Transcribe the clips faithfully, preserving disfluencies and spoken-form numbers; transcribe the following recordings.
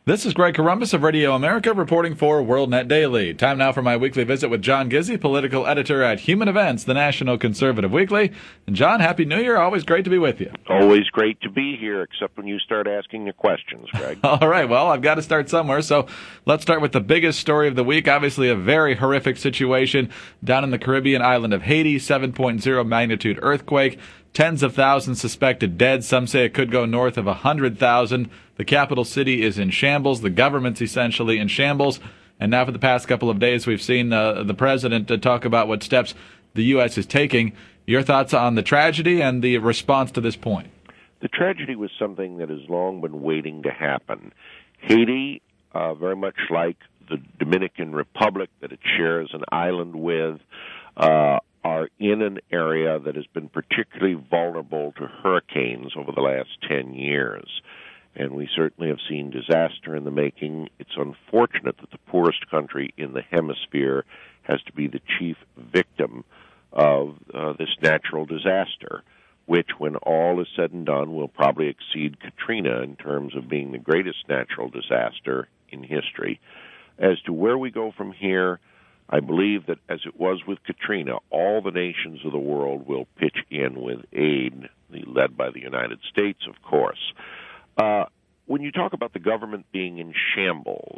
This is Greg Columbus of Radio America reporting for WorldNet Daily. Time now for my weekly visit with John Gizzi, political editor at Human Events, the National Conservative Weekly. And John, Happy New Year. Always great to be with you. Always great to be here, except when you start asking the questions, Greg. All right, well, I've got to start somewhere, so let's start with the biggest story of the week. Obviously, a very horrific situation down in the Caribbean island of Haiti, seven point oh magnitude earthquake. Tens of thousands suspected dead. Some say it could go north of one hundred thousand. The capital city is in shambles. The government's essentially in shambles. And now for the past couple of days, we've seen uh, the president uh, talk about what steps the U S is taking. Your thoughts on the tragedy and the response to this point? The tragedy was something that has long been waiting to happen. Haiti, uh, very much like the Dominican Republic that it shares an island with, uh, are in an area that has been particularly vulnerable to hurricanes over the last ten years. And we certainly have seen disaster in the making. It's unfortunate that the poorest country in the hemisphere has to be the chief victim of uh, this natural disaster, which, when all is said and done, will probably exceed Katrina in terms of being the greatest natural disaster in history. As to where we go from here, I believe that, as it was with Katrina, all the nations of the world will pitch in with aid, led by the United States, of course. Uh, when you talk about the government being in shambles,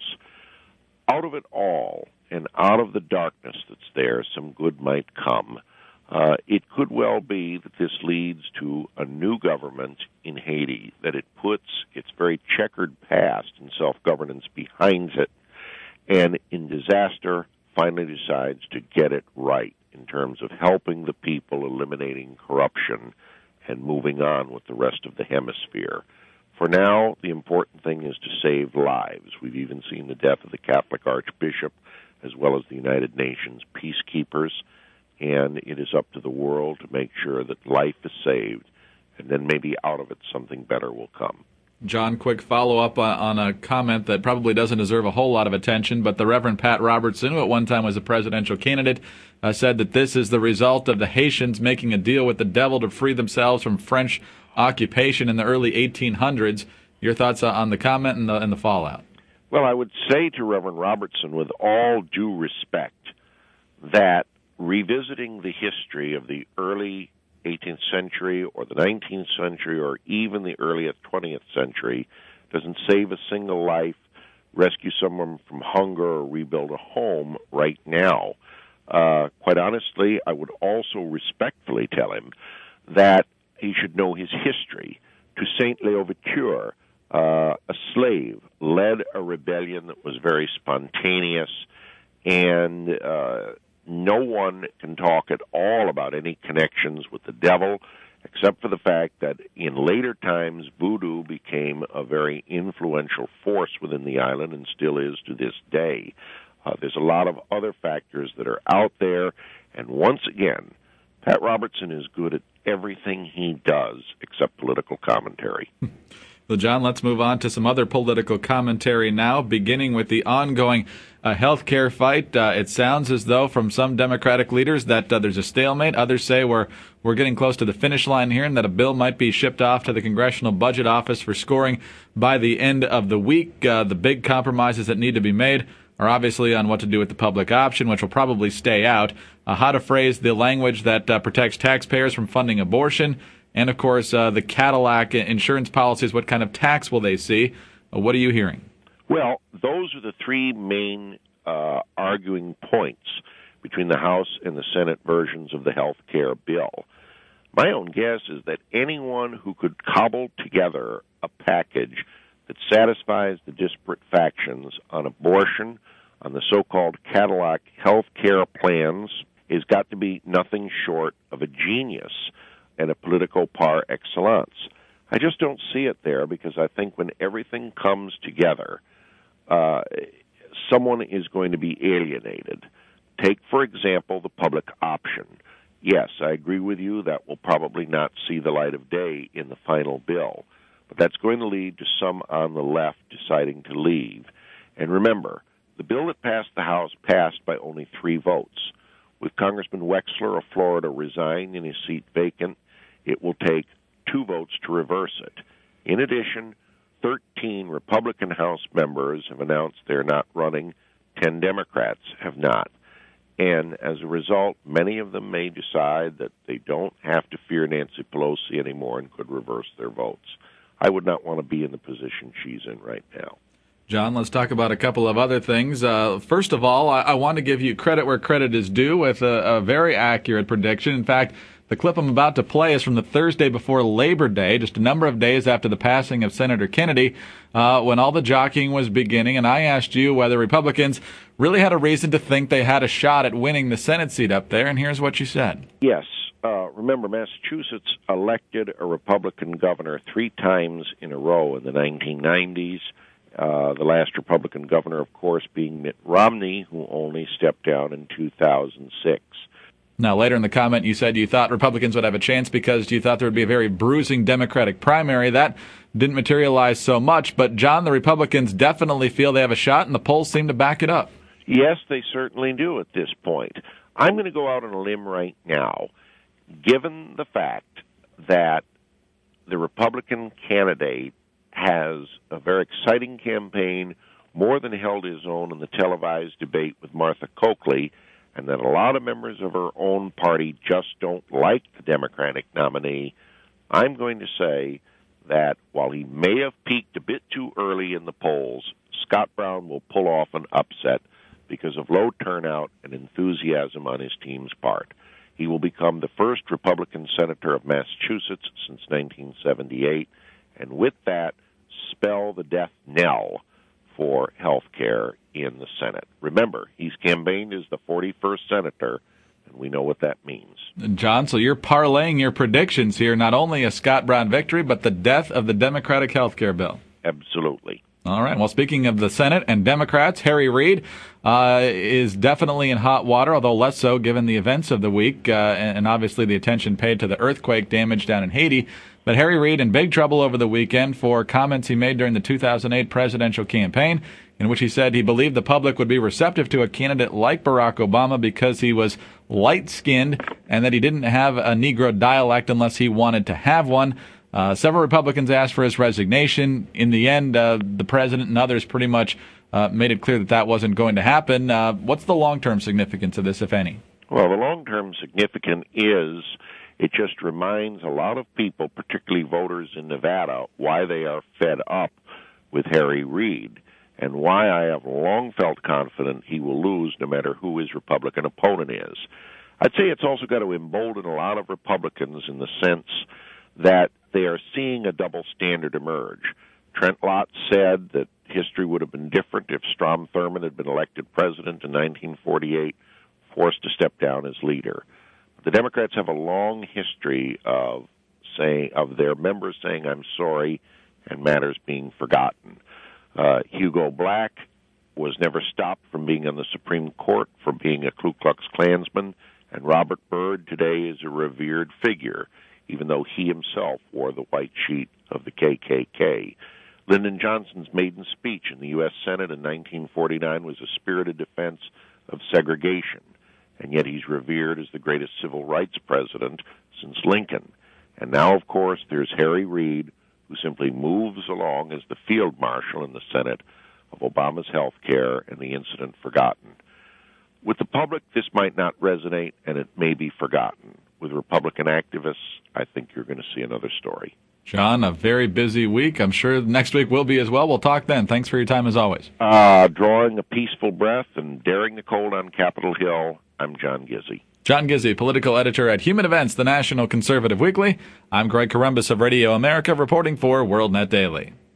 out of it all and out of the darkness that's there, some good might come. Uh, it could well be that this leads to a new government in Haiti, that it puts its very checkered past and self-governance behind it, and in disaster finally decides to get it right in terms of helping the people, eliminating corruption, and moving on with the rest of the hemisphere. For now, the important thing is to save lives. We've even seen the death of the Catholic Archbishop, as well as the United Nations peacekeepers, and it is up to the world to make sure that life is saved, and then maybe out of it something better will come. John, quick follow-up on a comment that probably doesn't deserve a whole lot of attention, but the Reverend Pat Robertson, who at one time was a presidential candidate, uh, said that this is the result of the Haitians making a deal with the devil to free themselves from French occupation in the early eighteen hundreds. Your thoughts on the comment and the, and the fallout? Well, I would say to Reverend Robertson, with all due respect, that revisiting the history of the early eighteenth century or the nineteenth century or even the earliest twentieth century doesn't save a single life, rescue someone from hunger, or rebuild a home right now. Uh, quite honestly, I would also respectfully tell him that he should know his history. To Saint Léoverture, uh, a slave, led a rebellion that was very spontaneous, and uh, no one can talk at all about any connections with the devil, except for the fact that in later times, voodoo became a very influential force within the island and still is to this day. Uh, there's a lot of other factors that are out there, and once again, Pat Robertson is good at everything he does except political commentary. Well, John, let's move on to some other political commentary now, beginning with the ongoing uh, health care fight. Uh, it sounds as though from some Democratic leaders that uh, there's a stalemate. Others say we're we're getting close to the finish line here and that a bill might be shipped off to the Congressional Budget Office for scoring by the end of the week. Uh, the big compromises that need to be made are obviously on what to do with the public option, which will probably stay out, uh, how to phrase the language that uh, protects taxpayers from funding abortion, and, of course, uh, the Cadillac insurance policies. What kind of tax will they see? Uh, what are you hearing? Well, those are the three main uh, arguing points between the House and the Senate versions of the health care bill. My own guess is that anyone who could cobble together a package that satisfies the disparate factions on abortion, on the so-called Cadillac health care plans, has got to be nothing short of a genius and a political par excellence. I just don't see it there because I think when everything comes together, uh, someone is going to be alienated. Take, for example, the public option. Yes, I agree with you that will probably not see the light of day in the final bill. But that's going to lead to some on the left deciding to leave. And remember, the bill that passed the House passed by only three votes. With Congressman Wexler of Florida resigned and his seat vacant, it will take two votes to reverse it. In addition, thirteen Republican House members have announced they're not running. ten Democrats have not. And as a result, many of them may decide that they don't have to fear Nancy Pelosi anymore and could reverse their votes. I would not want to be in the position she's in right now. John, let's talk about a couple of other things. Uh, first of all, I, I want to give you credit where credit is due with a, a very accurate prediction. In fact, the clip I'm about to play is from the Thursday before Labor Day, just a number of days after the passing of Senator Kennedy, uh, when all the jockeying was beginning, and I asked you whether Republicans really had a reason to think they had a shot at winning the Senate seat up there, and here's what you said. Yes. Uh, remember, Massachusetts elected a Republican governor three times in a row in the nineteen nineties. Uh, the last Republican governor, of course, being Mitt Romney, who only stepped down in two thousand six. Now, later in the comment, you said you thought Republicans would have a chance because you thought there would be a very bruising Democratic primary. That didn't materialize so much. But, John, the Republicans definitely feel they have a shot, and the polls seem to back it up. Yes, they certainly do at this point. I'm going to go out on a limb right now. Given the fact that the Republican candidate has a very exciting campaign, more than held his own in the televised debate with Martha Coakley, and that a lot of members of her own party just don't like the Democratic nominee, I'm going to say that while he may have peaked a bit too early in the polls, Scott Brown will pull off an upset because of low turnout and enthusiasm on his team's part. He will become the first Republican senator of Massachusetts since nineteen seventy-eight, and with that, spell the death knell for health care in the Senate. Remember, he's campaigned as the forty-first senator, and we know what that means. John, so you're parlaying your predictions here, not only a Scott Brown victory, but the death of the Democratic health care bill. Absolutely. All right. Well, speaking of the Senate and Democrats, Harry Reid uh, is definitely in hot water, although less so given the events of the week uh, and obviously the attention paid to the earthquake damage down in Haiti. But Harry Reid in big trouble over the weekend for comments he made during the two thousand eight presidential campaign, in which he said he believed the public would be receptive to a candidate like Barack Obama because he was light-skinned and that he didn't have a Negro dialect unless he wanted to have one. Uh, several Republicans asked for his resignation. In the end, uh, the president and others pretty much uh, made it clear that that wasn't going to happen. Uh, what's the long-term significance of this, if any? Well, the long-term significance is it just reminds a lot of people, particularly voters in Nevada, why they are fed up with Harry Reid and why I have long felt confident he will lose no matter who his Republican opponent is. I'd say it's also got to embolden a lot of Republicans in the sense that they are seeing a double standard emerge. Trent Lott said that history would have been different if Strom Thurmond had been elected president in nineteen forty-eight, forced to step down as leader. The Democrats have a long history of saying of their members saying "I'm sorry" and matters being forgotten. Uh, Hugo Black was never stopped from being on the Supreme Court for being a Ku Klux Klansman, and Robert Byrd today is a revered figure, even though he himself wore the white sheet of the K K K. Lyndon Johnson's maiden speech in the U S Senate in nineteen forty-nine was a spirited defense of segregation, and yet he's revered as the greatest civil rights president since Lincoln. And now, of course, there's Harry Reid, who simply moves along as the field marshal in the Senate of Obama's health care and the incident forgotten. With the public, this might not resonate, and it may be forgotten. With Republican activists, I think you're going to see another story. John, a very busy week. I'm sure next week will be as well. We'll talk then. Thanks for your time as always. Uh, drawing a peaceful breath and daring the cold on Capitol Hill, I'm John Gizzi. John Gizzi, political editor at Human Events, the National Conservative Weekly. I'm Greg Corombos of Radio America, reporting for WorldNet Daily.